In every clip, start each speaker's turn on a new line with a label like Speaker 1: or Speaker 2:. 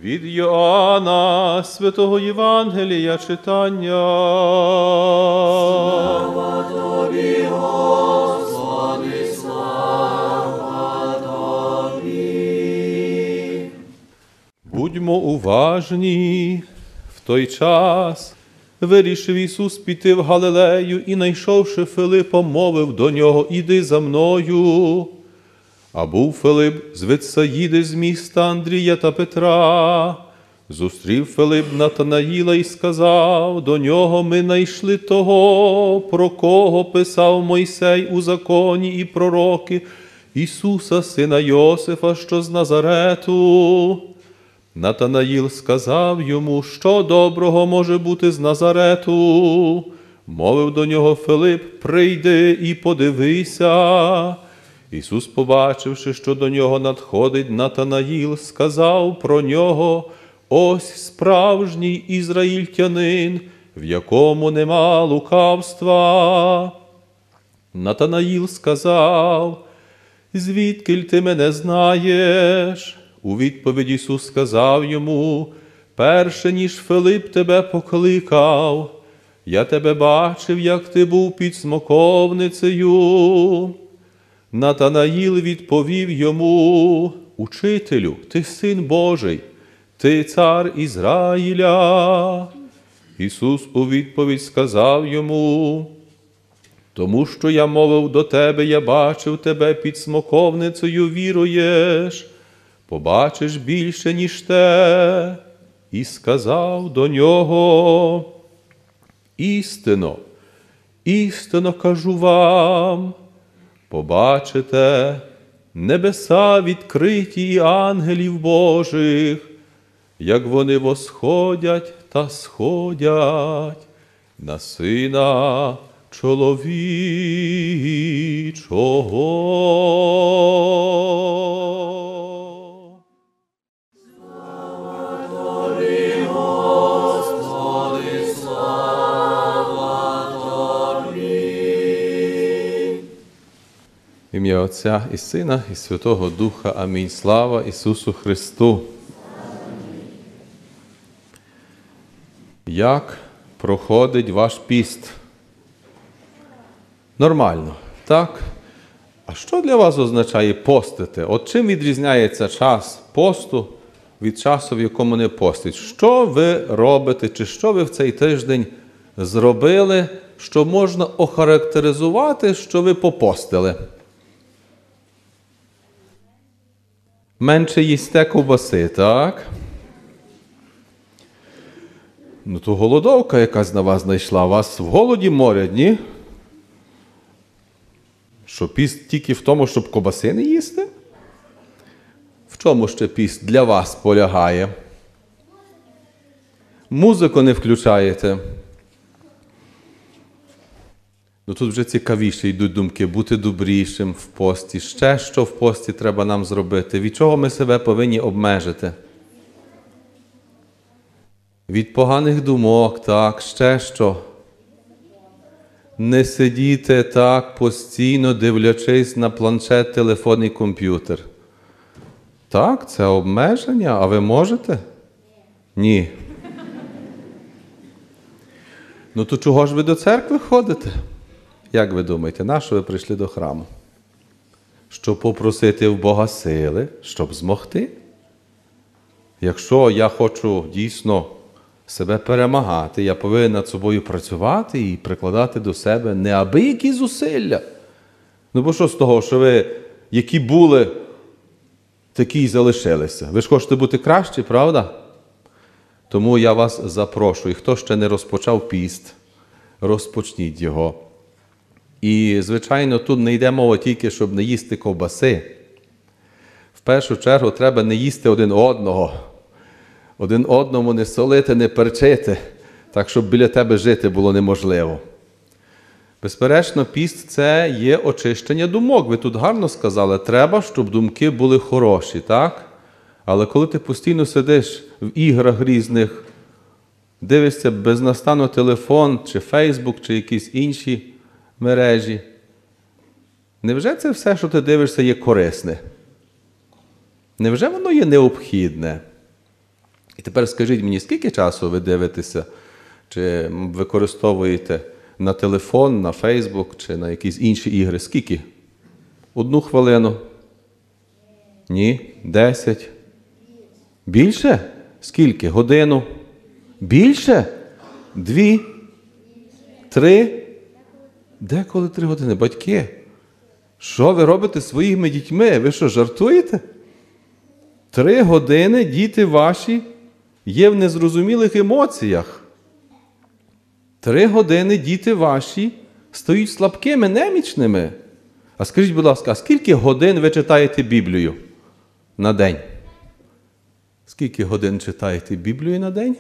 Speaker 1: Від Йоанна, святого Євангелія читання.
Speaker 2: Слава Тобі, Господи, слава Тобі.
Speaker 1: Будьмо уважні. В той час вирішив Ісус піти в Галилею і, найшовши Филипа, мовив до нього: «Іди за мною». А був Филип з Витсаїди, з міста Андрія та Петра. Зустрів Филип Натанаїла і сказав до нього: «Ми найшли того, про кого писав Мойсей у законі і пророки, Ісуса, сина Йосифа, що з Назарету». Натанаїл сказав йому: «Що доброго може бути з Назарету?» Мовив до нього Филип: «Прийди і подивися». Ісус, побачивши, що до нього надходить Натанаїл, сказав про нього: «Ось справжній ізраїльтянин, в якому нема лукавства». Натанаїл сказав: «Звідкіль ти мене знаєш?» У відповідь Ісус сказав йому: «Перше, ніж Филип тебе покликав, я тебе бачив, як ти був під смоковницею». Натанаїл відповів йому: «Учителю, ти син Божий, ти цар Ізраїля». Ісус у відповідь сказав йому: «Тому що я мовив до тебе, я бачив тебе під смоковницею, віруєш, побачиш більше, ніж те». І сказав до нього: «Істинно, істинно кажу вам, побачите небеса відкриті і ангелів Божих, як вони восходять та сходять на Сина чоловічого».
Speaker 2: Слава Тобі, Господи, слава Тобі.
Speaker 1: В ім'я Отця і Сина, і Святого Духа. Амінь. Слава Ісусу Христу! Як проходить ваш піст? Нормально, так? А що для вас означає постити? От чим відрізняється час посту від часу, в якому не постить? Що ви робите, чи що ви в цей тиждень зробили, що можна охарактеризувати, що ви попостили? Менше їсте ковбаси, так? Ну, то голодовка якась на вас знайшла. Вас в голоді морять, ні? Що піст тільки в тому, щоб ковбаси не їсти? В чому ще піст для вас полягає? Музику не включаєте? Ну, тут вже цікавіше йдуть думки: бути добрішим в пості. Ще що в пості треба нам зробити? Від чого ми себе повинні обмежити? Від поганих думок, так, ще що? Не сидіти так постійно, дивлячись на планшет, телефон і комп'ютер. Так, це обмеження, а ви можете? Ні. Ну, то чого ж ви до церкви ходите? Як ви думаєте, на що ви прийшли до храму? Щоб попросити в Бога сили, щоб змогти? Якщо я хочу дійсно себе перемагати, я повинен над собою працювати і прикладати до себе неабиякі зусилля. Ну, бо що з того, що ви, які були, такі й залишилися? Ви ж хочете бути кращі, правда? Тому я вас запрошую. Хто ще не розпочав піст, розпочніть його. І, звичайно, тут не йде мова тільки, щоб не їсти ковбаси. В першу чергу треба не їсти один одного. Один одному не солити, не перчити, так, щоб біля тебе жити було неможливо. Безперечно, піст – це є очищення думок. Ви тут гарно сказали, треба, щоб думки були хороші, так? Але коли ти постійно сидиш в іграх різних, дивишся безнастанно телефон, чи Фейсбук, чи якісь інші мережі, невже це все, що ти дивишся, є корисне? Невже воно є необхідне? І тепер скажіть мені, скільки часу ви дивитеся, чи використовуєте на телефон, на Фейсбук, чи на якісь інші ігри? Скільки? 1 хвилину? Ні? 10? Більше? Скільки? Годину? Більше? 2? 3? Деколи 3 години? Батьки, що ви робите зі своїми дітьми? Ви що, жартуєте? 3 години діти ваші є в незрозумілих емоціях. 3 години діти ваші стають слабкими, немічними. А скажіть, будь ласка, а скільки годин ви читаєте Біблію на день? Скільки годин читаєте Біблію на день?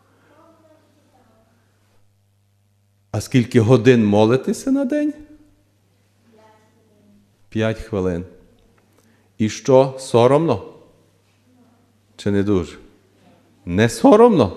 Speaker 1: А скільки годин молитеся на день? 5 хвилин. І що, соромно? Чи не дуже? Не соромно?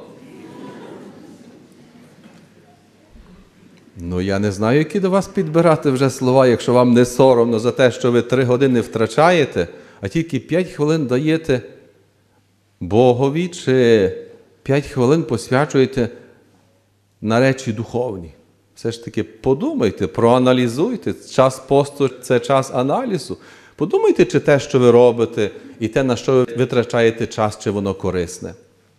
Speaker 1: Ну, я не знаю, які до вас підбирати вже слова, якщо вам не соромно за те, що ви 3 години втрачаєте, а тільки 5 хвилин даєте Богові, чи 5 хвилин посвячуєте на речі духовні. Все ж таки подумайте, проаналізуйте. Час посту – це час аналізу. Подумайте, чи те, що ви робите, і те, на що ви витрачаєте час, чи воно корисне.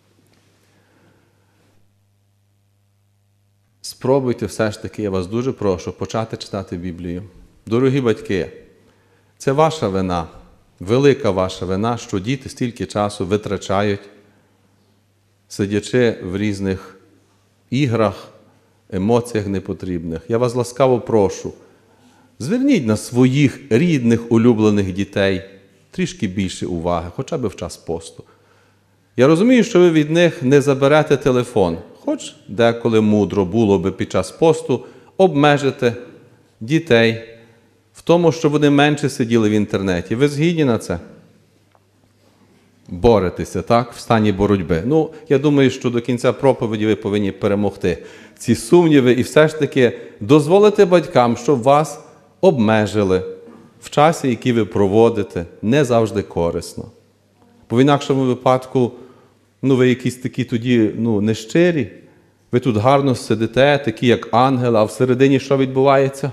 Speaker 1: Спробуйте все ж таки, я вас дуже прошу, почати читати Біблію. Дорогі батьки, це ваша вина, велика ваша вина, що діти стільки часу витрачають, сидячи в різних іграх, емоціях непотрібних. Я вас ласкаво прошу, зверніть на своїх рідних, улюблених дітей трішки більше уваги, хоча б в час посту. Я розумію, що ви від них не заберете телефон, хоч деколи мудро було би під час посту обмежити дітей в тому, щоб вони менше сиділи в інтернеті. Ви згідні на це? Боретеся, так? В стані боротьби. Ну, я думаю, що до кінця проповіді ви повинні перемогти ці сумніви і все ж таки дозволити батькам, щоб вас обмежили в часі, який ви проводите, не завжди корисно. Бо в інакшому випадку, ви якісь такі тоді, нещирі. Ви тут гарно сидите, такі як ангели, а всередині що відбувається?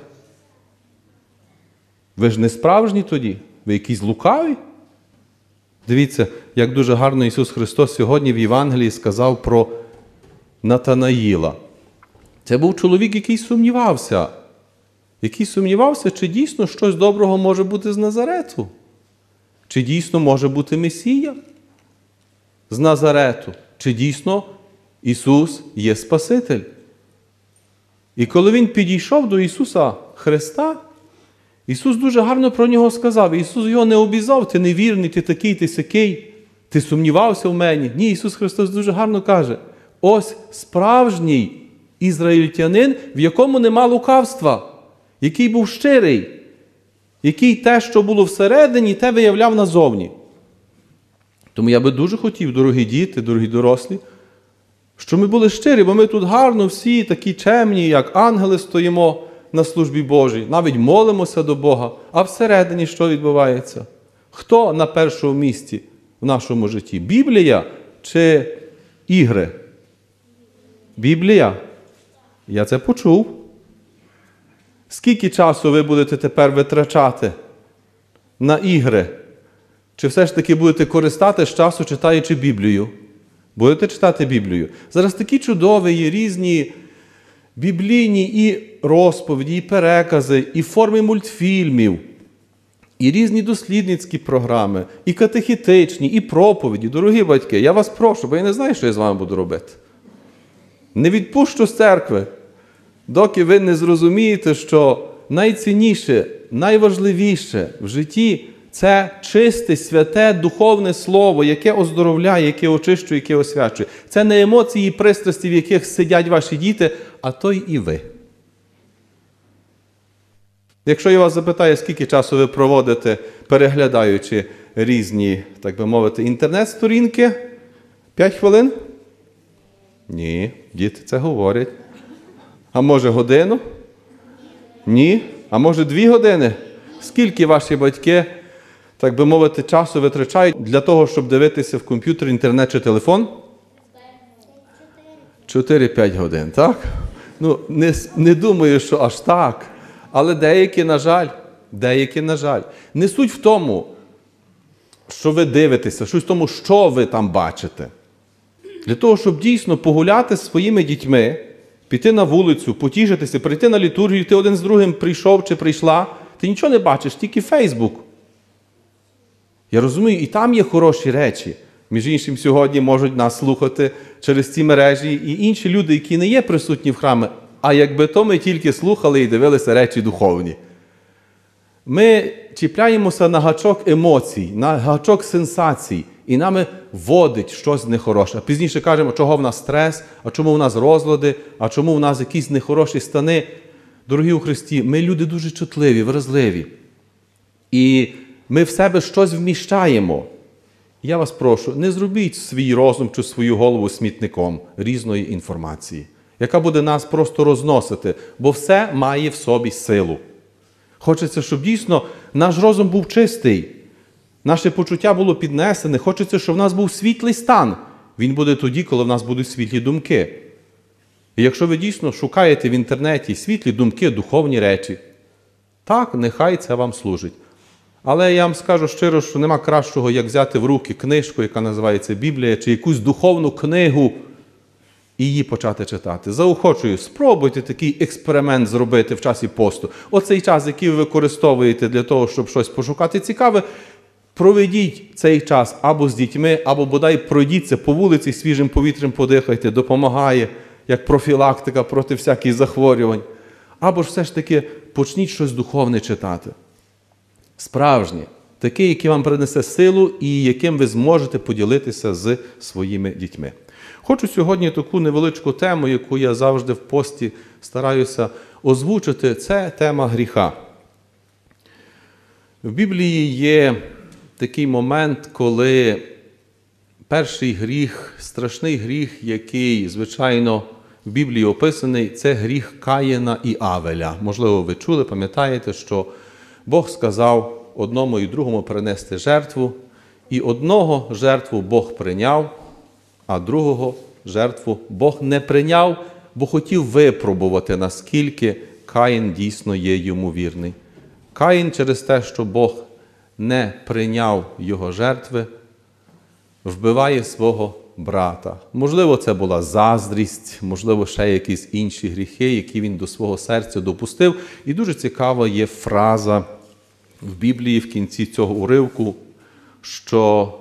Speaker 1: Ви ж не справжні тоді, ви якісь лукаві. Дивіться, як дуже гарно Ісус Христос сьогодні в Євангелії сказав про Натанаїла. Це був чоловік, який сумнівався. Чи дійсно щось доброго може бути з Назарету? Чи дійсно може бути Месія з Назарету? Чи дійсно Ісус є Спаситель? І коли він підійшов до Ісуса Христа, Ісус дуже гарно про нього сказав. Ісус його не обізвав: ти невірний, ти такий, ти сякий, ти сумнівався в мені. Ні, Ісус Христос дуже гарно каже: ось справжній ізраїльтянин, в якому нема лукавства, який був щирий, який те, що було всередині, те виявляв назовні. Тому я би дуже хотів, дорогі діти, дорогі дорослі, щоб ми були щирі, бо ми тут гарно всі такі чемні, як ангели, стоїмо на службі Божій, навіть молимося до Бога, а всередині що відбувається? Хто на першому місці в нашому житті? Біблія чи ігри? Біблія? Я це почув. Скільки часу ви будете тепер витрачати на ігри? Чи все ж таки будете користатися часу, читаючи Біблію? Будете читати Біблію? Зараз такі чудові є різні біблійні і розповіді, і перекази, і форми мультфільмів, і різні дослідницькі програми, і катехетичні, і проповіді. Дорогі батьки, я вас прошу, бо я не знаю, що я з вами буду робити. Не відпущу з церкви, доки ви не зрозумієте, що найцінніше, найважливіше в житті – це чисте, святе, духовне слово, яке оздоровляє, яке очищує, яке освячує. Це не емоції і пристрасті, в яких сидять ваші діти, а то й і ви. Якщо я вас запитаю, скільки часу ви проводите, переглядаючи різні, так би мовити, інтернет-сторінки, 5 хвилин? Ні, діти це говорять. А може годину? Ні. А може 2 години? Скільки ваші батьки, так би мовити, часу витрачають для того, щоб дивитися в комп'ютер, інтернет чи телефон? 4-5 годин, так? Ну, не думаю, що аж так. Але деякі, на жаль. Не суть в тому, що ви дивитеся, суть в тому, що ви там бачите. Для того, щоб дійсно погуляти з своїми дітьми, піти на вулицю, потішитися, прийти на літургію, ти один з другим прийшов чи прийшла, ти нічого не бачиш, тільки Фейсбук. Я розумію, і там є хороші речі. Між іншим, сьогодні можуть нас слухати через ці мережі і інші люди, які не є присутні в храмі, а якби то ми тільки слухали і дивилися речі духовні. Ми чіпляємося на гачок емоцій, на гачок сенсацій, і нами вводить щось нехороше. А пізніше кажемо, чого в нас стрес, а чому в нас розлади, а чому в нас якісь нехороші стани. Дорогі у Христі, ми люди дуже чутливі, вразливі. І ми в себе щось вміщаємо. Я вас прошу, не зробіть свій розум чи свою голову смітником різної інформації, яка буде нас просто розносити, бо все має в собі силу. Хочеться, щоб дійсно наш розум був чистий, наше почуття було піднесене, хочеться, щоб в нас був світлий стан. Він буде тоді, коли в нас будуть світлі думки. І якщо ви дійсно шукаєте в інтернеті світлі думки, духовні речі, так, нехай це вам служить. Але я вам скажу щиро, що нема кращого, як взяти в руки книжку, яка називається Біблія, чи якусь духовну книгу, і її почати читати. Заохочую, спробуйте такий експеримент зробити в часі посту. Оцей час, який ви використовуєте для того, щоб щось пошукати цікаве, проведіть цей час або з дітьми, або бодай пройдіться по вулиці, свіжим повітрям подихайте, допомагає, як профілактика проти всяких захворювань. Або ж все ж таки почніть щось духовне читати. Справжнє, таке, яке вам принесе силу і яким ви зможете поділитися з своїми дітьми. Хочу сьогодні таку невеличку тему, яку я завжди в пості стараюся озвучити, це тема гріха. В Біблії є такий момент, коли перший гріх, страшний гріх, який, звичайно, в Біблії описаний, це гріх Каїна і Авеля. Можливо, ви чули, пам'ятаєте, що Бог сказав одному і другому принести жертву, і одного жертву Бог прийняв, а другого жертву Бог не прийняв, бо хотів випробувати, наскільки Каїн дійсно є йому вірний. Каїн через те, що Бог не прийняв його жертви, вбиває свого брата. Можливо, це була заздрість, можливо, ще якісь інші гріхи, які він до свого серця допустив. І дуже цікава є фраза в Біблії в кінці цього уривку, що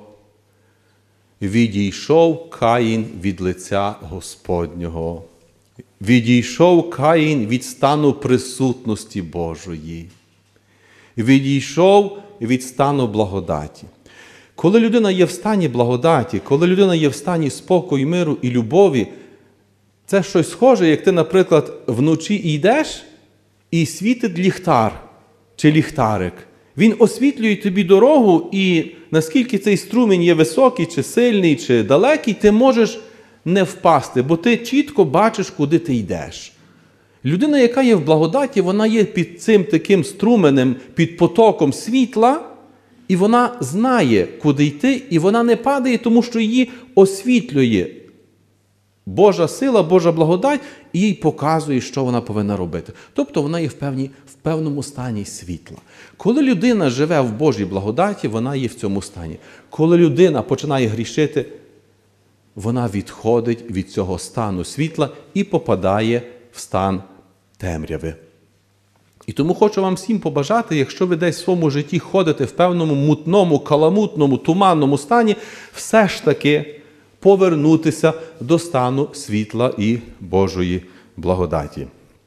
Speaker 1: «Відійшов Каїн від лиця Господнього». Відійшов Каїн від стану присутності Божої. Відійшов від стану благодаті. Коли людина є в стані благодаті, коли людина є в стані спокою, миру і любові, це щось схоже, як ти, наприклад, вночі йдеш і світить ліхтар чи ліхтарик. Він освітлює тобі дорогу, і наскільки цей струмінь є високий, чи сильний, чи далекий, ти можеш не впасти, бо ти чітко бачиш, куди ти йдеш. Людина, яка є в благодаті, вона є під цим таким струменем, під потоком світла, і вона знає, куди йти, і вона не падає, тому що її освітлює Божа сила, Божа благодать, і їй показує, що вона повинна робити. Тобто вона є в певному стані світла. Коли людина живе в Божій благодаті, вона є в цьому стані. Коли людина починає грішити, вона відходить від цього стану світла і попадає в стан темряви. І тому хочу вам всім побажати, якщо ви десь в своєму житті ходите в певному мутному, каламутному, туманному стані, все ж таки повернутися до стану світла і Божої благодаті.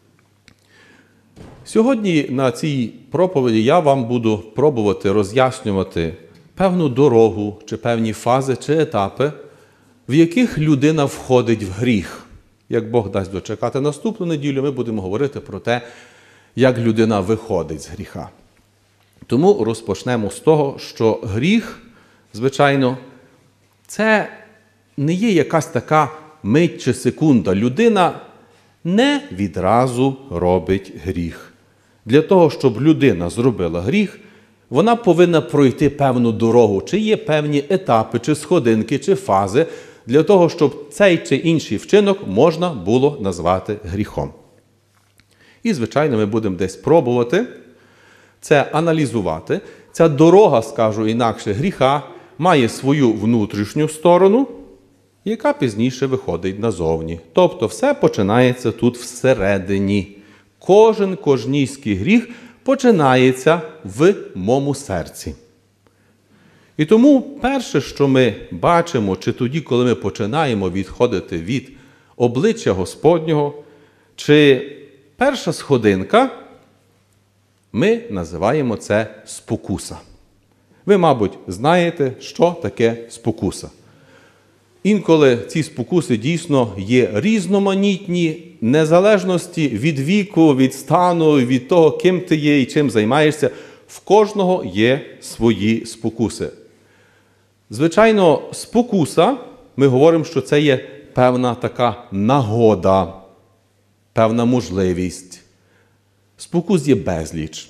Speaker 1: Сьогодні на цій проповіді я вам буду пробувати роз'яснювати певну дорогу, чи певні фази, чи етапи, в яких людина входить в гріх. Як Бог дасть дочекати наступну неділю, ми будемо говорити про те, як людина виходить з гріха. Тому розпочнемо з того, що гріх, звичайно, це не є якась така мить чи секунда. Людина не відразу робить гріх. Для того, щоб людина зробила гріх, вона повинна пройти певну дорогу. Чи є певні етапи, чи сходинки, чи фази, для того, щоб цей чи інший вчинок можна було назвати гріхом. І, звичайно, ми будемо десь пробувати це аналізувати. Ця дорога, скажу інакше, гріха має свою внутрішню сторону, яка пізніше виходить назовні. Тобто все починається тут всередині. Кожнійський гріх починається в моєму серці. І тому перше, що ми бачимо, чи тоді, коли ми починаємо відходити від обличчя Господнього, чи перша сходинка, ми називаємо це спокуса. Ви, мабуть, знаєте, що таке спокуса. Інколи ці спокуси дійсно є різноманітні, незалежності від віку, від стану, від того, ким ти є і чим займаєшся. В кожного є свої спокуси. Звичайно, спокуса, ми говоримо, що це є певна така нагода, певна можливість. Спокус є безліч.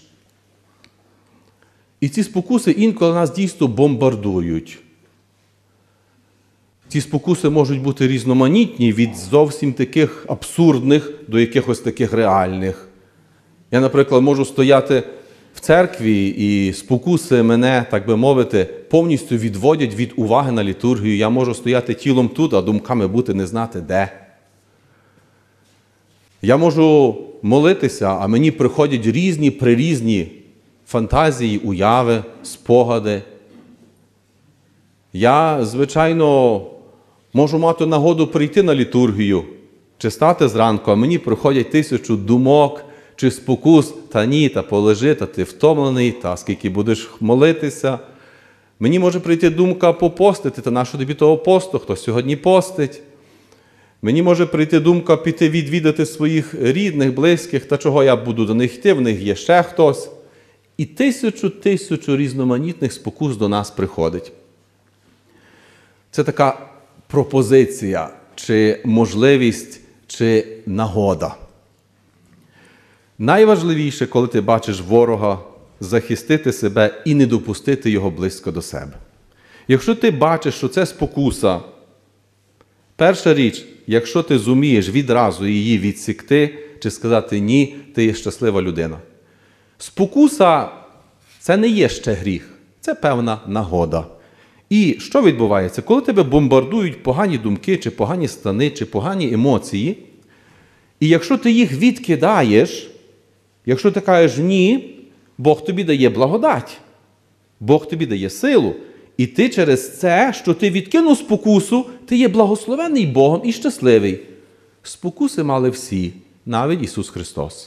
Speaker 1: І ці спокуси інколи нас дійсно бомбардують. Ці спокуси можуть бути різноманітні, від зовсім таких абсурдних до якихось таких реальних. Я, наприклад, можу стояти в церкві, і спокуси мене, так би мовити, повністю відводять від уваги на літургію. Я можу стояти тілом тут, а думками бути не знати де. Я можу молитися, а мені приходять прирізні фантазії, уяви, спогади. Я, звичайно, можу мати нагоду прийти на літургію, чи стати зранку, а мені приходять 1000 думок, чи спокус, та ні, та полежи, та ти втомлений, та скільки будеш молитися. Мені може прийти думка попостити, та нащо тобі того посту, хто сьогодні постить. Мені може прийти думка піти відвідати своїх рідних, близьких, та чого я буду до них йти, в них є ще хтось. І 1000 різноманітних спокус до нас приходить. Це така пропозиція, чи можливість, чи нагода. Найважливіше, коли ти бачиш ворога, захистити себе і не допустити його близько до себе. Якщо ти бачиш, що це спокуса, перша річ, якщо ти зумієш відразу її відсікти, чи сказати «ні», ти є щаслива людина. Спокуса – це не є ще гріх, це певна нагода. І що відбувається? Коли тебе бомбардують погані думки, чи погані стани, чи погані емоції, і якщо ти їх відкидаєш, якщо ти кажеш «ні», Бог тобі дає благодать, Бог тобі дає силу. І ти через це, що ти відкинув спокусу, ти є благословений Богом і щасливий. Спокуси мали всі, навіть Ісус Христос.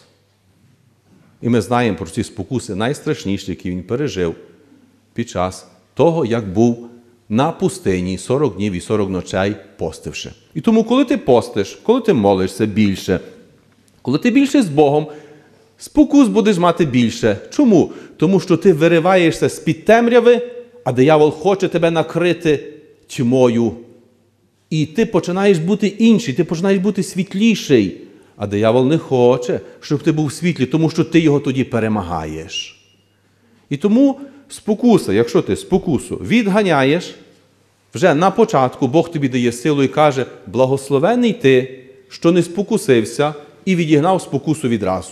Speaker 1: І ми знаємо про ці спокуси найстрашніші, які Він пережив під час того, як був на пустині 40 днів і 40 ночей постивши. І тому, коли ти постиш, коли ти молишся більше, коли ти більше з Богом, спокус будеш мати більше. Чому? Тому що ти вириваєшся з-під темряви, а диявол хоче тебе накрити тьмою. І ти починаєш бути інший, ти починаєш бути світліший. А диявол не хоче, щоб ти був світлий, тому що ти його тоді перемагаєш. І тому спокуса, якщо ти спокусу відганяєш, вже на початку Бог тобі дає силу і каже, благословений ти, що не спокусився і відігнав спокусу відразу.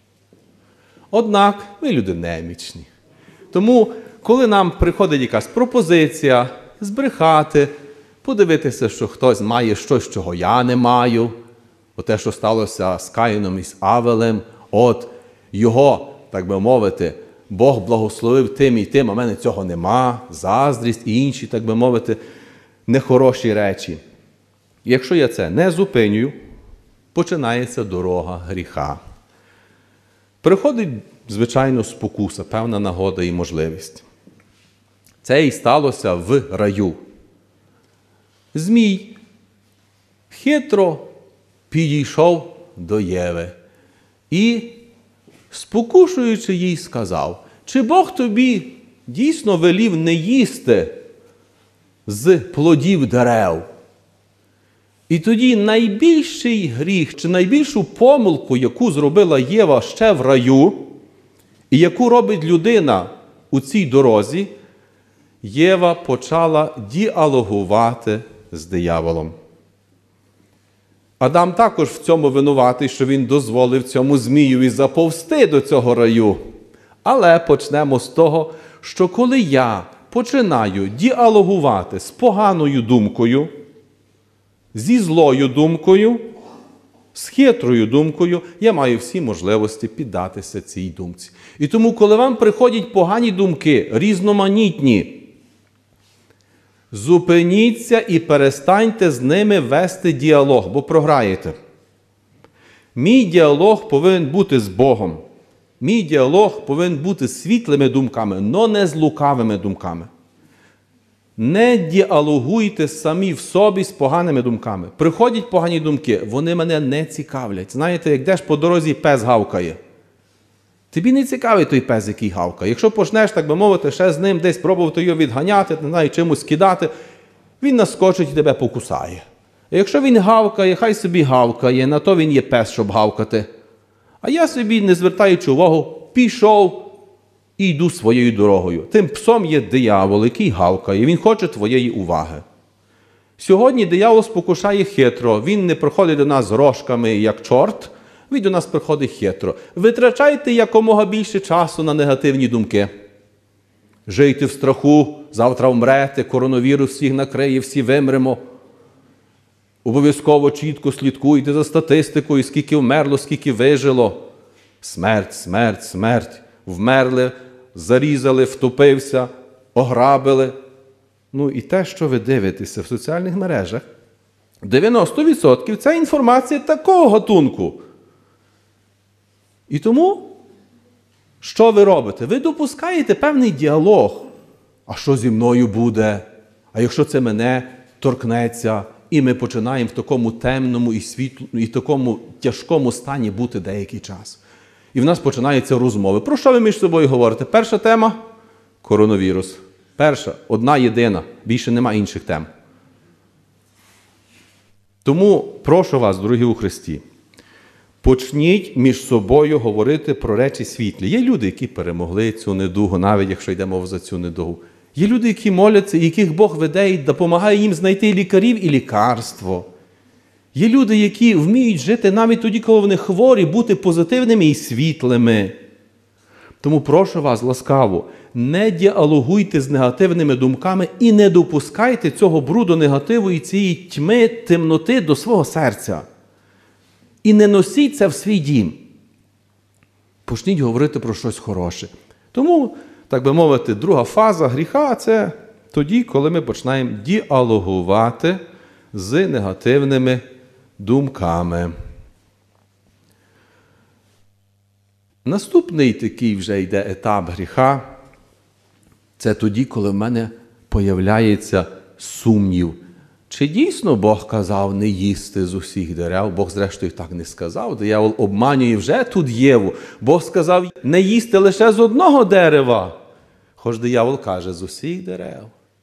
Speaker 1: Однак ми люди немічні. Тому, коли нам приходить якась пропозиція збрехати, подивитися, що хтось має щось, чого я не маю, те, що сталося з Каїном і з Авелем, його, так би мовити, Бог благословив тим і тим, а в мене цього нема, заздрість і інші, так би мовити, нехороші речі. Якщо я це не зупинюю, починається дорога гріха. Приходить, звичайно, спокуса, певна нагода і можливість. Це і сталося в раю. Змій хитро підійшов до Єви і, спокушуючи їй, сказав, чи Бог тобі дійсно велів не їсти з плодів дерев? І тоді найбільший гріх, чи найбільшу помилку, яку зробила Єва ще в раю, і яку робить людина у цій дорозі, Єва почала діалогувати з дияволом. Адам також в цьому винуватий, що він дозволив цьому змієві заповзти до цього раю. Але почнемо з того, що коли я починаю діалогувати з поганою думкою, зі злою думкою, з хитрою думкою, я маю всі можливості піддатися цій думці. І тому, коли вам приходять погані думки, різноманітні, зупиніться і перестаньте з ними вести діалог, бо програєте. Мій діалог повинен бути з Богом. Мій діалог повинен бути з світлими думками, але не з лукавими думками. Не діалогуйте самі в собі з поганими думками. Приходять погані думки, вони мене не цікавлять. Знаєте, як йдеш по дорозі, пес гавкає. Тобі не цікавий той пес, який гавкає. Якщо почнеш, так би мовити, ще з ним десь пробувати його відганяти, не знаю, чимось кидати, він наскочить і тебе покусає. А якщо він гавкає, хай собі гавкає, на то він є пес, щоб гавкати. А я собі, не звертаючи увагу, пішов і йду своєю дорогою. Тим псом є диявол, який гавкає, він хоче твоєї уваги. Сьогодні диявол спокушає хитро, він не приходить до нас з рожками, як чорт, він до нас приходить хитро. Витрачайте якомога більше часу на негативні думки. Жийте в страху, завтра вмрете, коронавірус всіх накриє, всі вимремо. Обов'язково чітко слідкуйте за статистикою, скільки вмерло, скільки вижило. Смерть, смерть, смерть. Вмерли, зарізали, втопився, ограбили. Ну і те, що ви дивитеся в соціальних мережах, 90% це інформація такого гатунку. І тому, що ви робите? Ви допускаєте певний діалог. А що зі мною буде? А якщо це мене торкнеться? І ми починаємо в такому темному і такому тяжкому стані бути деякий час. І в нас починаються розмови. Про що ви між собою говорите? Перша тема – коронавірус. Перша, одна єдина, більше нема інших тем. Тому прошу вас, дорогі у Христі, почніть між собою говорити про речі світлі. Є люди, які перемогли цю недугу, навіть якщо йде мова за цю недугу. Є люди, які моляться, яких Бог веде і допомагає їм знайти лікарів і лікарство. Є люди, які вміють жити навіть тоді, коли вони хворі, бути позитивними і світлими. Тому прошу вас ласкаво, не діалогуйте з негативними думками і не допускайте цього бруду негативу і цієї тьми, темноти до свого серця. І не носіть це в свій дім. Почніть говорити про щось хороше. Тому, так би мовити, друга фаза гріха – це тоді, коли ми починаємо діалогувати з негативними думками. Наступний такий вже йде етап гріха – це тоді, коли в мене появляється сумнів. Чи дійсно Бог казав не їсти з усіх дерев? Бог, зрештою, так не сказав. Диявол обманює вже тут Єву. Бог сказав не їсти лише з одного дерева. Хоч диявол каже з усіх дерев.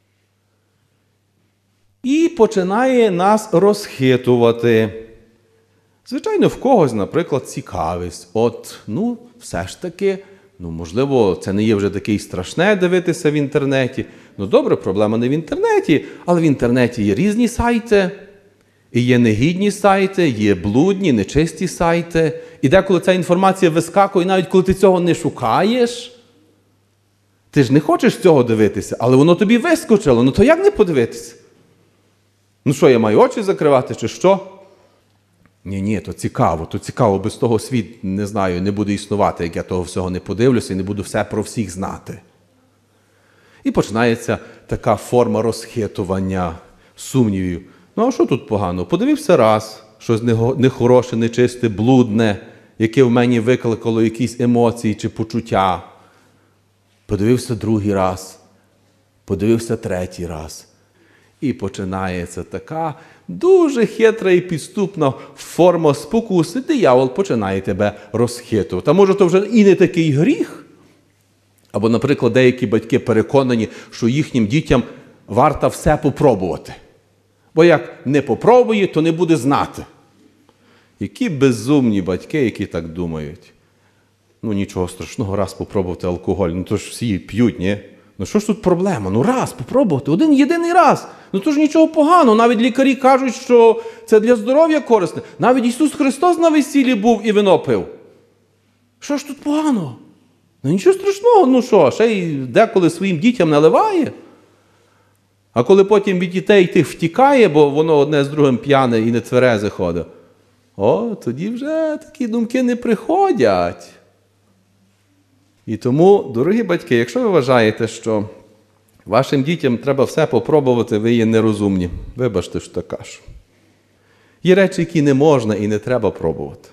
Speaker 1: І починає нас розхитувати. Звичайно, в когось, наприклад, цікавість. Все ж таки, можливо, це не є вже таке страшне дивитися в інтернеті. Добре, проблема не в інтернеті, але в інтернеті є різні сайти, і є негідні сайти, є блудні, нечисті сайти. І деколи ця інформація вискакує, навіть коли ти цього не шукаєш. Ти ж не хочеш цього дивитися, але воно тобі вискочило. То як не подивитися? Що, я маю очі закривати, чи що? Ні, то цікаво. Без того світ, не знаю, не буде існувати, як я того всього не подивлюся і не буду все про всіх знати. І починається така форма розхитування, сумнівів. А що тут погано? Подивився раз, щось нехороше, нечисте, блудне, яке в мені викликало якісь емоції чи почуття. Подивився другий раз, подивився третій раз. І починається така дуже хитра і підступна форма спокуси. Диявол починає тебе розхитувати. А може, то вже і не такий гріх? Або, наприклад, деякі батьки переконані, що їхнім дітям варто все попробувати. Бо як не попробує, то не буде знати. Які безумні батьки, які так думають. Нічого страшного, раз попробувати алкоголь. То ж всі п'ють, ні? Ну що ж тут проблема? Ну раз попробувати, один єдиний раз. Ну то ж нічого поганого. Навіть лікарі кажуть, що це для здоров'я корисне. Навіть Ісус Христос на весіллі був і вино пив. Що ж тут поганого? Ну нічого страшного, ну що, ще й деколи своїм дітям наливає. А коли потім від дітей тих втікає, бо воно одне з другим п'яне і не тверезе ходить, тоді вже такі думки не приходять. І тому, дорогі батьки, якщо ви вважаєте, що вашим дітям треба все попробувати, ви є нерозумні. Вибачте, що так кажу. Є речі, які не можна і не треба пробувати.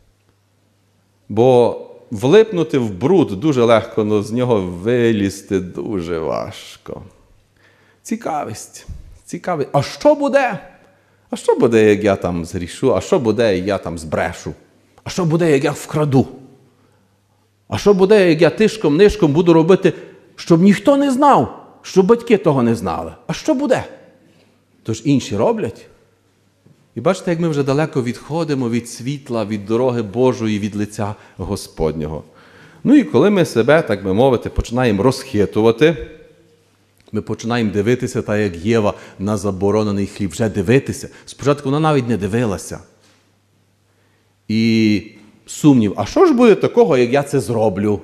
Speaker 1: Бо влипнути в бруд дуже легко, але з нього вилізти дуже важко. Цікавість. А що буде? А що буде, як я там згрішу? А що буде, як я там збрешу? А що буде, як я вкраду? А що буде, як я тишком-нишком буду робити, щоб ніхто не знав, щоб батьки того не знали? А що буде? Тож інші роблять. І бачите, як ми вже далеко відходимо від світла, від дороги Божої, від лиця Господнього. Ну і коли ми себе, так би мовити, починаємо розхитувати, ми починаємо дивитися, так як Єва, на заборонений хліб. Вже дивитися. Спочатку вона навіть не дивилася. І сумнів, а що ж буде такого, як я це зроблю?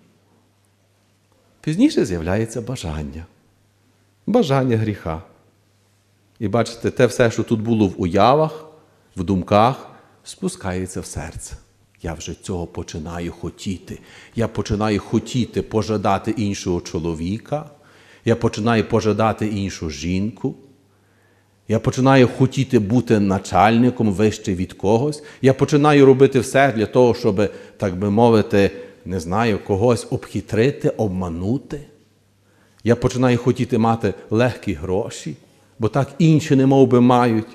Speaker 1: Пізніше з'являється бажання. Бажання гріха. І бачите, те все, що тут було в уявах, в думках, спускається в серце. Я вже цього починаю хотіти. Я починаю хотіти пожадати іншого чоловіка. Я починаю пожадати іншу жінку. Я починаю хотіти бути начальником вище від когось. Я починаю робити все для того, щоб, так би мовити, не знаю, когось обхитрити, обманути. Я починаю хотіти мати легкі гроші, бо так інші не мов би мають.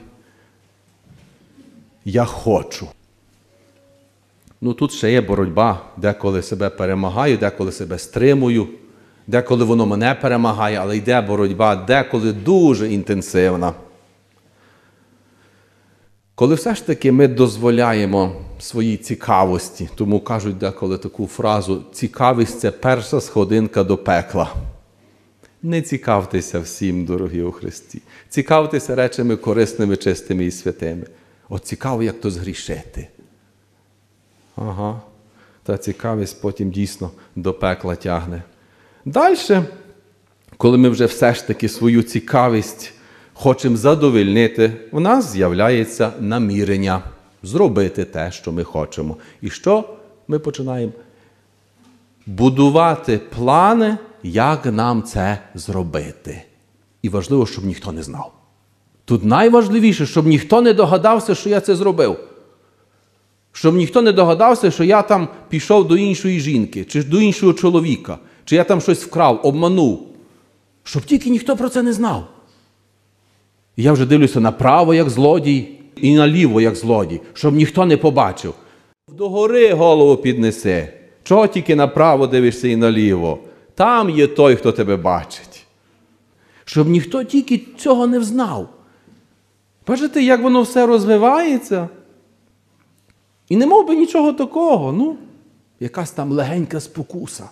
Speaker 1: Я хочу. Ну тут ще є боротьба, деколи себе перемагаю, деколи себе стримую, деколи воно мене перемагає, але йде боротьба, деколи дуже інтенсивна. Коли все ж таки ми дозволяємо своїй цікавості, тому кажуть деколи таку фразу «цікавість – це перша сходинка до пекла». Не цікавтеся всім, дорогі у Христі. Цікавтеся речами корисними, чистими і святими. От цікаво, як то згрішити. Ага, та цікавість потім дійсно до пекла тягне. Далі, коли ми вже все ж таки свою цікавість хочемо задовольнити, в нас з'являється намірення зробити те, що ми хочемо. І що? Ми починаємо будувати плани, як нам це зробити. І важливо, щоб ніхто не знав. Тут найважливіше, щоб ніхто не догадався, що я це зробив. Щоб ніхто не догадався, що я там пішов до іншої жінки, чи до іншого чоловіка, чи я там щось вкрав, обманув. Щоб тільки ніхто про це не знав. І я вже дивлюся направо, як злодій, і наліво, як злодій, щоб ніхто не побачив. Догори голову піднеси. Чого тільки направо дивишся і наліво? Там є той, хто тебе бачить. Щоб ніхто тільки цього не взнав. Бачите, як воно все розвивається? І не мов би нічого такого, якась там легенька спокуса.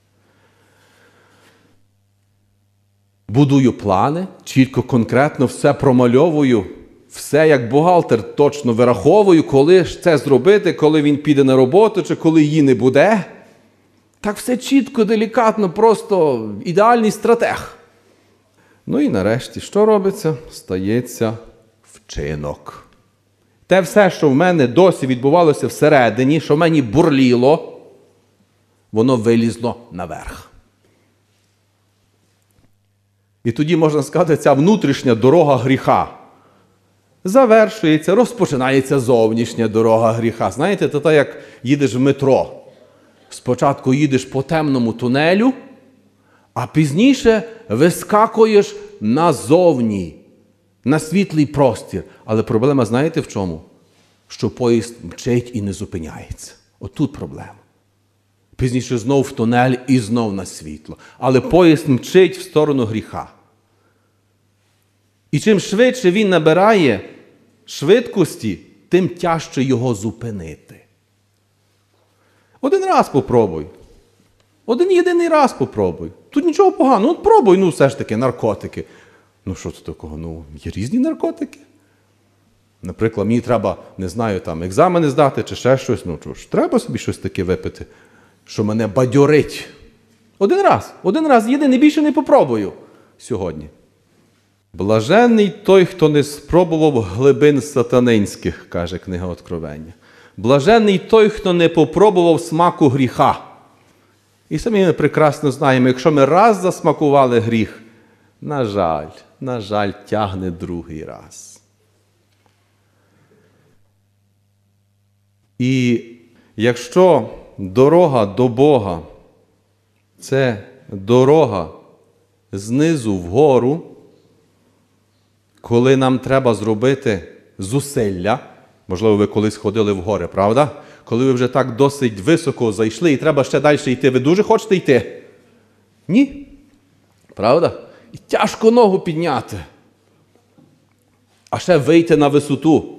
Speaker 1: Будую плани, чітко, конкретно все промальовую, все як бухгалтер точно вираховую, коли ж це зробити, коли він піде на роботу, чи коли її не буде. Так все чітко, делікатно, просто ідеальний стратег. Ну і нарешті, що робиться? Стається вчинок. Те все, що в мене досі відбувалося всередині, що в мені бурліло, воно вилізло наверх. І тоді, можна сказати, ця внутрішня дорога гріха завершується, розпочинається зовнішня дорога гріха. Знаєте, це так, як їдеш в метро. Спочатку їдеш по темному тунелю, а пізніше вискакуєш назовні, на світлий простір. Але проблема, знаєте в чому? Що поїзд мчить і не зупиняється. Отут проблема. Пізніше знов в тунель і знов на світло. Але поїзд мчить в сторону гріха. І чим швидше він набирає швидкості, тим тяжче його зупинити. Один раз попробуй. Один єдиний раз попробуй. Тут нічого поганого. От пробуй, все ж таки, наркотики. Що це такого? Є різні наркотики. Наприклад, мені треба, не знаю, екзамени здати чи ще щось. Треба собі щось таке випити, що мене бадьорить. Один раз, єдиний, більше не попробую сьогодні. Блаженний той, хто не спробував глибин сатанинських, каже книга Откровення. Блаженний той, хто не попробував смаку гріха. І самі ми прекрасно знаємо, якщо ми раз засмакували гріх, на жаль, тягне другий раз. І якщо дорога до Бога – це дорога знизу вгору, коли нам треба зробити зусилля, можливо, ви колись ходили в гори, правда? Коли ви вже так досить високо зайшли і треба ще далі йти, ви дуже хочете йти? Ні. Правда? І тяжко ногу підняти. А ще вийти на висоту.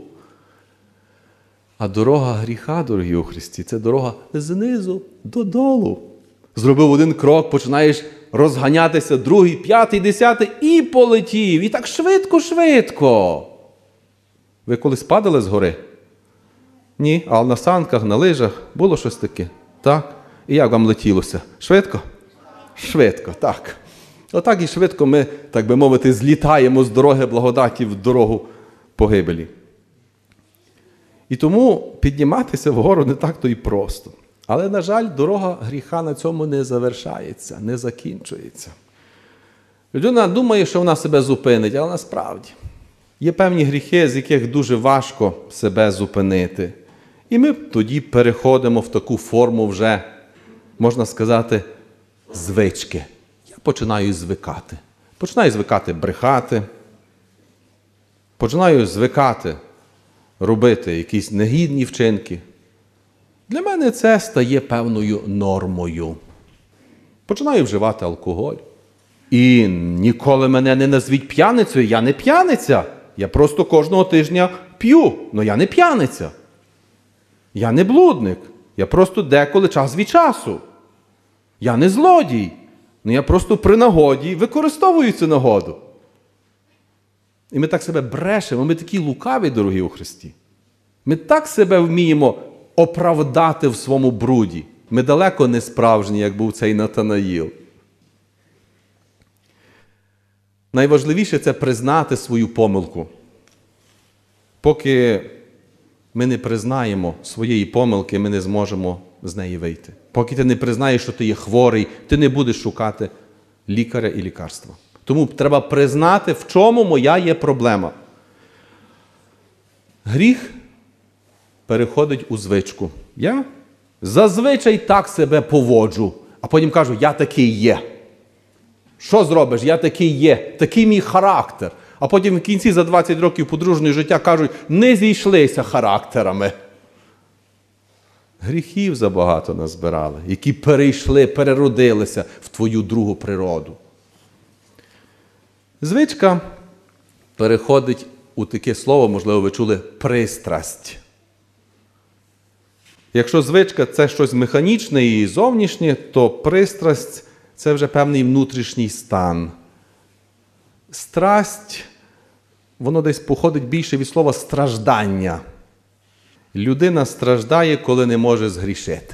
Speaker 1: А дорога гріха, дорогі у Христі, це дорога знизу додолу. Зробив один крок, починаєш розганятися, другий, п'ятий, десятий і полетів. І так швидко. Ви колись падали з гори? Ні, а на санках, на лижах було щось таке? Так? І як вам летілося? Швидко? Швидко, так. Отак і швидко ми, так би мовити, злітаємо з дороги благодаті в дорогу погибелі. І тому підніматися вгору не так-то і просто. Але, на жаль, дорога гріха на цьому не завершається, не закінчується. Людина думає, що вона себе зупинить, але насправді є певні гріхи, з яких дуже важко себе зупинити. І ми тоді переходимо в таку форму вже, можна сказати, звички. Я починаю звикати. Починаю звикати брехати, починаю звикати робити якісь негідні вчинки. Для мене це стає певною нормою. Починаю вживати алкоголь. І ніколи мене не назвіть п'яницею. Я не п'яниця. Я просто кожного тижня п'ю. Но я не п'яниця. Я не блудник. Я просто деколи час від часу. Я не злодій. Но я просто при нагоді використовую цю нагоду. І ми так себе брешемо. Ми такі лукаві, дорогі у Христі. Ми так себе вміємо оправдати в своєму бруді. Ми далеко не справжні, як був цей Натанаїл. Найважливіше – це признати свою помилку. Поки ми не признаємо своєї помилки, ми не зможемо з неї вийти. Поки ти не признаєш, що ти є хворий, ти не будеш шукати лікаря і лікарства. Тому треба признати, в чому моя є проблема. Гріх переходить у звичку. Я зазвичай так себе поводжу, а потім кажу, я такий є. Що зробиш? Я такий є. Такий мій характер. А потім в кінці за 20 років подружнього життя кажуть, не зійшлися характерами. Гріхів забагато назбирали, які перейшли, переродилися в твою другу природу. Звичка переходить у таке слово, можливо, ви чули, пристрасть. Якщо звичка – це щось механічне і зовнішнє, то пристрасть – це вже певний внутрішній стан. Страсть, воно десь походить більше від слова страждання. Людина страждає, коли не може згрішити.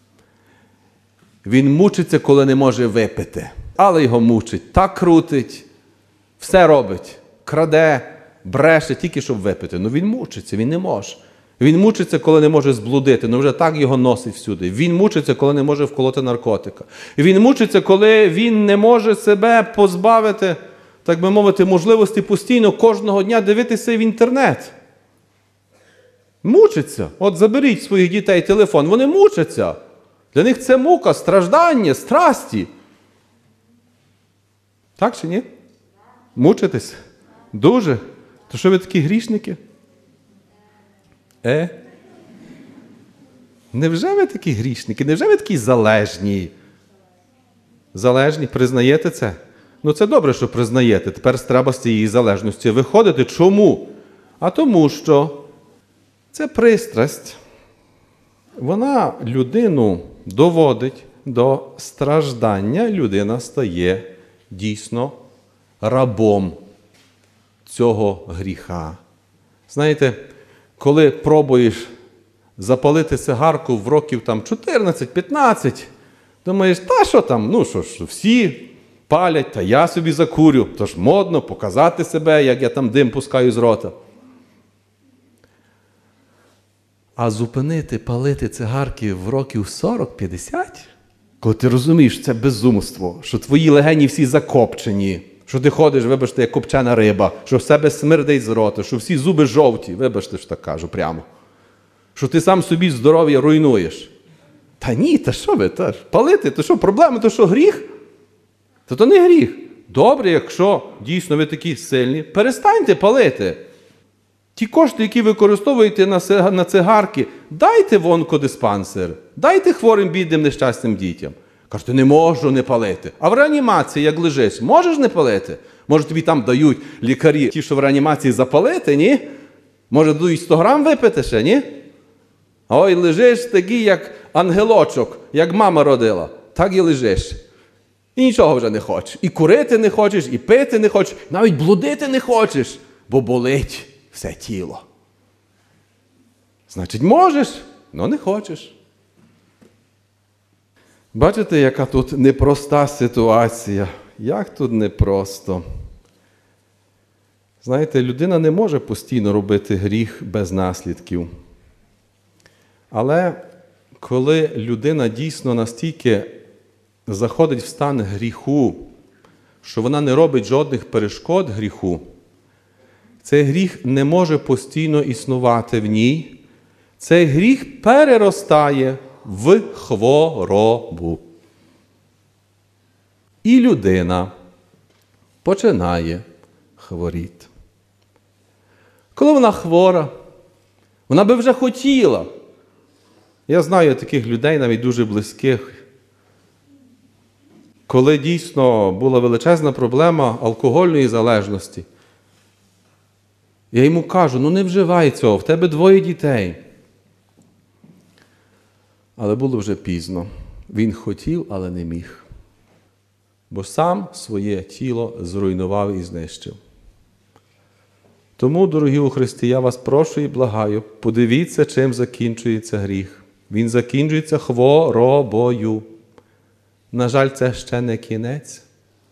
Speaker 1: Він мучиться, коли не може випити. Але його мучить, так крутить, все робить, краде, бреше, тільки щоб випити. Він мучиться, він не може. Він мучиться, коли не може зблудити, вже так його носить всюди. Він мучиться, коли не може вколоти наркотика. Він мучиться, коли він не може себе позбавити, так би мовити, можливості постійно кожного дня дивитися в інтернет. Мучиться. От заберіть своїх дітей телефон, вони мучаться. Для них це мука, страждання, страсті. Так чи ні? Мучитесь? Дуже? То що ви такі грішники? Невже ви такі грішники? Невже ви такі залежні? Залежні? Признаєте це? Це добре, що признаєте. Тепер треба з цієї залежності виходити. Чому? А тому що це пристрасть. Вона людину доводить до страждання людина стає дійсно рабом цього гріха. Знаєте, коли пробуєш запалити цигарку в років 14-15, думаєш, та що там, ну що ж, всі палять, та я собі закурю, то ж модно показати себе, як я там дим пускаю з рота. А зупинити палити цигарки в років 40-50, коли ти розумієш, це безумство, що твої легені всі закопчені, що ти ходиш, вибачте, як копчена риба, що в себе смердить з рота, що всі зуби жовті, вибачте, що так кажу прямо, що ти сам собі здоров'я руйнуєш. Та ні, та що ви, палити, то що, проблема, то що, гріх? То не гріх. Добре, якщо дійсно ви такі сильні, перестаньте палити. Ті кошти, які використовуєте на цигарки, дайте в онкодиспансер, дайте хворим, бідним, нещасним дітям. Кажете, не можу не палити. А в реанімації, як лежиш, можеш не палити? Може, тобі там дають лікарі, ті, що в реанімації запалити, ні? Може, дають 100 грам випити ще, ні? А ой, лежиш такий, як ангелочок, як мама родила. Так і лежиш. І нічого вже не хочеш. І курити не хочеш, і пити не хочеш, навіть блудити не хочеш, бо болить все тіло. Значить, можеш, але не хочеш. Бачите, яка тут непроста ситуація. Як тут непросто. Знаєте, людина не може постійно робити гріх без наслідків. Але коли людина дійсно настільки заходить в стан гріху, що вона не робить жодних перешкод гріху, цей гріх не може постійно існувати в ній. Цей гріх переростає в хворобу. І людина починає хворіти. Коли вона хвора, вона би вже хотіла. Я знаю таких людей, навіть дуже близьких, коли дійсно була величезна проблема алкогольної залежності. Я йому кажу, не вживай цього, в тебе 2 дітей. Але було вже пізно. Він хотів, але не міг. Бо сам своє тіло зруйнував і знищив. Тому, дорогі у Христі, я вас прошу і благаю, подивіться, чим закінчується гріх. Він закінчується хворобою. На жаль, це ще не кінець.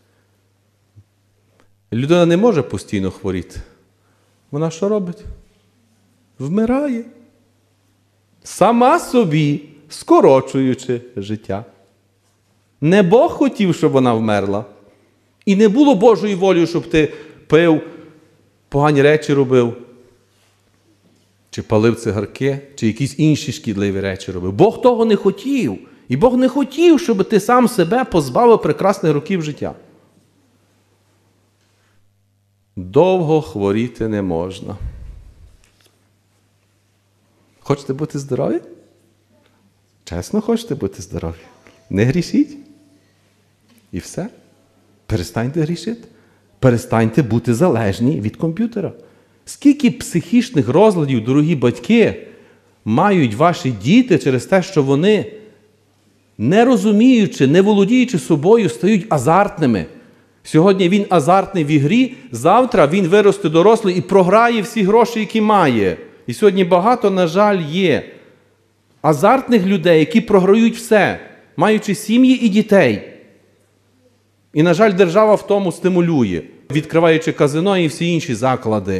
Speaker 1: Людина не може постійно хворіти. Вона що робить? Вмирає. Сама собі, скорочуючи життя. Не Бог хотів, щоб вона вмерла. І не було Божої волі, щоб ти пив, погані речі робив, чи палив цигарки, чи якісь інші шкідливі речі робив. Бог того не хотів. І Бог не хотів, щоб ти сам себе позбавив прекрасних років життя. Довго хворіти не можна. Хочете бути здорові? Чесно хочете бути здорові? Не грішіть. І все. Перестаньте грішити. Перестаньте бути залежні від комп'ютера. Скільки психічних розладів, дорогі батьки, мають ваші діти через те, що вони, не розуміючи, не володіючи собою, стають азартними. Сьогодні він азартний в ігрі, завтра він виросте дорослий і програє всі гроші, які має. І сьогодні багато, на жаль, є азартних людей, які програють все, маючи сім'ї і дітей. І, на жаль, держава в тому стимулює, відкриваючи казино і всі інші заклади.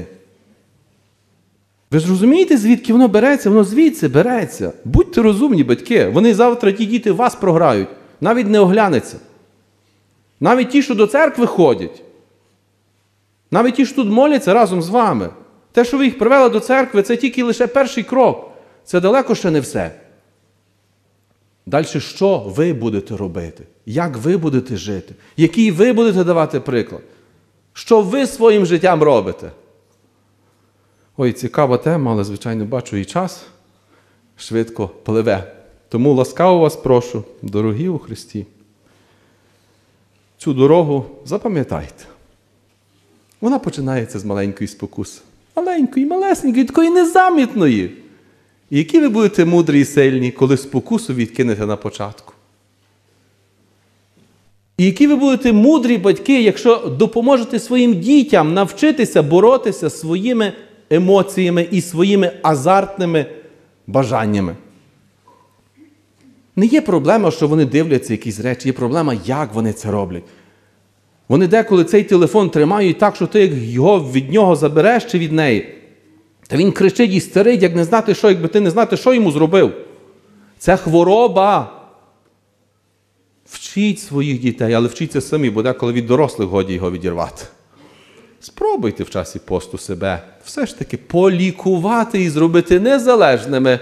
Speaker 1: Ви ж розумієте, звідки воно береться? Воно звідси береться. Будьте розумні, батьки. Вони завтра, ті діти, вас програють. Навіть не оглянеться. Навіть ті, що до церкви ходять. Навіть ті, що тут моляться разом з вами. Те, що ви їх привели до церкви, це тільки лише перший крок. Це далеко ще не все. Далі що ви будете робити? Як ви будете жити? Який ви будете давати приклад? Що ви своїм життям робите? Ой, цікава тема, але, звичайно, бачу, і час швидко пливе. Тому ласкаво вас прошу, дорогі у Христі, цю дорогу запам'ятайте. Вона починається з маленької спокуси. Маленької, малесенької, такої незамітної. І які ви будете мудрі і сильні, коли спокусу відкинете на початку? І які ви будете мудрі батьки, якщо допоможете своїм дітям навчитися боротися з своїми емоціями і своїми азартними бажаннями. Не є проблема, що вони дивляться якісь речі, є проблема, як вони це роблять. Вони деколи цей телефон тримають так, що ти його від нього забереш чи від неї. Та він кричить і стерить, як не знати що, якби ти не знати, що йому зробив. Це хвороба. Вчіть своїх дітей, але вчіться самі, бо деколи від дорослих годі його відірвати. Спробуйте в часі посту себе все ж таки полікувати і зробити незалежними.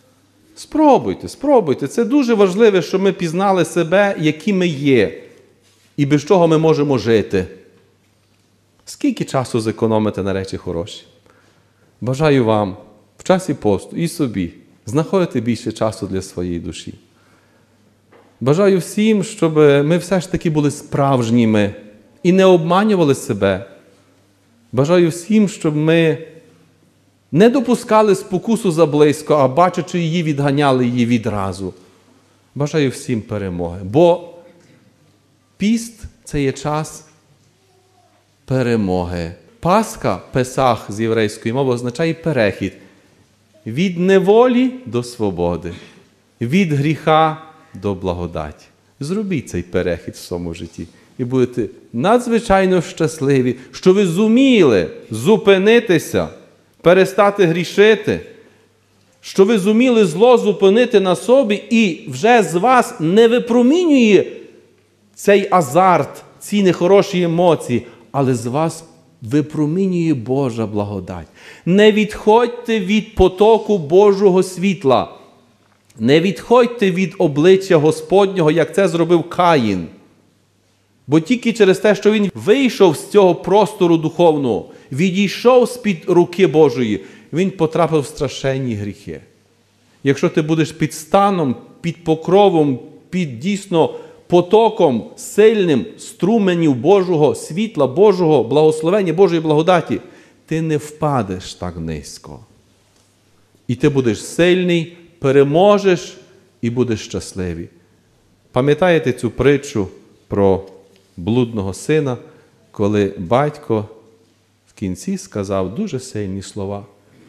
Speaker 1: Спробуйте. Це дуже важливо, щоб ми пізнали себе, які ми є, і без чого ми можемо жити. Скільки часу зекономите на речі хороші? Бажаю вам в часі посту і собі знаходити більше часу для своєї душі. Бажаю всім, щоб ми все ж таки були справжніми і не обманювали себе. Бажаю всім, щоб ми не допускали спокусу заблизько, а бачачи її, відганяли її відразу. Бажаю всім перемоги. Бо піст – це є час перемоги. Пасха, Песах з єврейської мови, означає перехід від неволі до свободи, від гріха до благодаті. Зробіть цей перехід в своєму житті. І будете надзвичайно щасливі, що ви зуміли зупинитися, перестати грішити, що ви зуміли зло зупинити на собі і вже з вас не випромінює цей азарт, ці нехороші емоції, але з вас випромінює Божа благодать. Не відходьте від потоку Божого світла. Не відходьте від обличчя Господнього, як це зробив Каїн. Бо тільки через те, що він вийшов з цього простору духовного, відійшов з-під руки Божої, він потрапив в страшенні гріхи. Якщо ти будеш під станом, під покровом, під дійсно потоком сильним струменів Божого світла, Божого благословення, Божої благодаті, ти не впадеш так низько. І ти будеш сильний, переможеш і будеш щасливий. Пам'ятаєте цю притчу про блудного сина, коли батько в кінці сказав дуже сильні слова.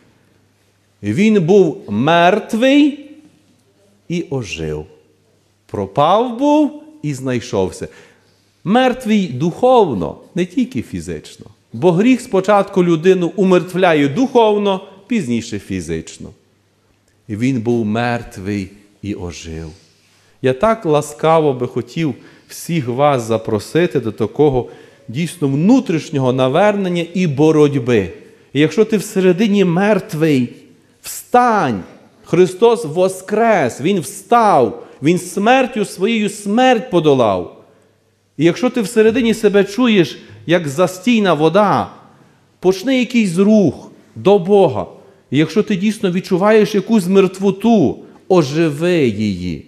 Speaker 1: Він був мертвий і ожив. Пропав був і знайшовся. Мертвий духовно, не тільки фізично. Бо гріх спочатку людину умертвляє духовно, пізніше фізично. І він був мертвий і ожив. Я так ласкаво би хотів всіх вас запросити до такого дійсно внутрішнього навернення і боротьби. І якщо ти всередині мертвий, встань! Христос воскрес, Він встав, Він смертю своєю смерть подолав. І якщо ти всередині себе чуєш, як застійна вода, почни якийсь рух до Бога. І якщо ти дійсно відчуваєш якусь мертвоту, оживи її.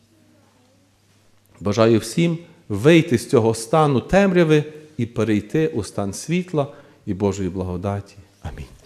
Speaker 1: Бажаю всім вийти з цього стану темряви і перейти у стан світла і Божої благодаті. Амінь.